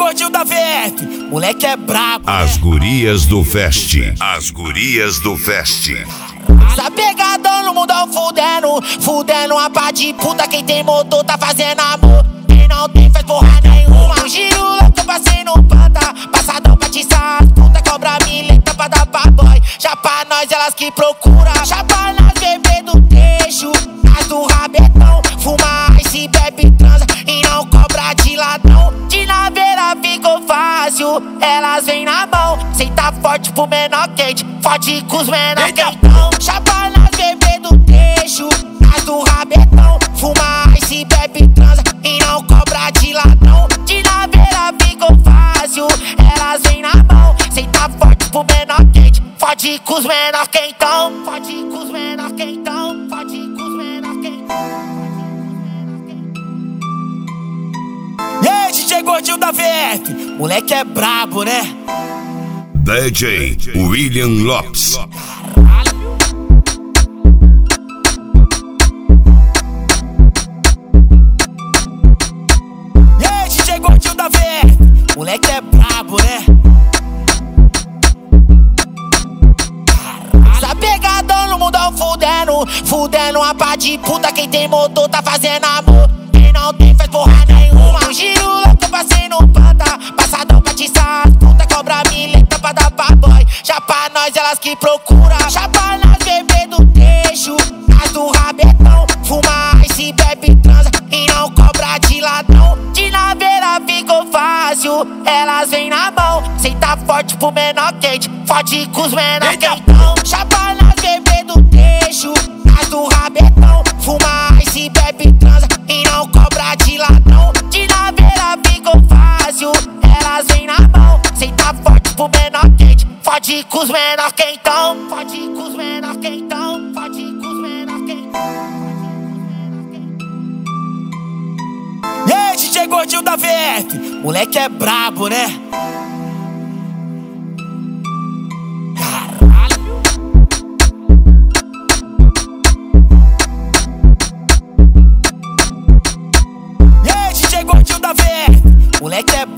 gordinho da VF, moleque é brabo. As gurias do Fest. As gurias do Fest. Essa pegadão no mundão fudendo uma pá de puta. Quem tem motor tá fazendo amor, quem não tem faz porra nenhuma. Um giro louco, passei no panta, passadão pra tiçar as puta. Cobra mileta pra dar pra boy, já pra nós elas que procura. Já pra nós bebê do trecho, as do rabetão. Fuma ice, bebe, transa e não cobra de ladrão. De naveira ficou fácil, elas vêm na mão. Senta forte pro menor quente, fode com os menor quentão. Já pra nós bebê do trecho, as do rabetão. Fuma ice, bebe, transa e não cobra de ladrão. De naveira ficou fácil, elas vêm na mão. Senta forte pro menor quente, fode com os menor quentão. Fode com os menor quentão, fode com os menor quentão. E aí, DJ gordinho da VF, moleque é brabo, né? DJ William Lopes. E aí, DJ gordinho da VF, moleque é brabo, né? Essa pegadão no mundão fudendo uma pá de puta. Quem tem motor tá fazendo amor, quem não tem faz porra nenhuma. Um giro louco, passei no panta, passadão pra tiçar as puta. Cobra mileta pra dar pra boy, já pra nós elas que procura. Já pra nós bebê do trecho, as do rabetão. Fuma ice, bebe, transa e não cobra de ladrão. De naveira ficou fácil, elas vêm na mão. Senta forte pro menor quente, fode com os menor quentão. Já pra nós bebê do trecho, as do rabetão. Fuma ice, bebe, transa e não cobra de ladrão. De naveira ficou fácil, elas vêm na mão. Senta forte pro menor quente, fode com os menor quentão. Fode com os menor quentão, fode com os menor quentão. E aí, DJ gordinho da VF, moleque é brabo, né? Caralho. E aí, DJ gordinho da VF, moleque é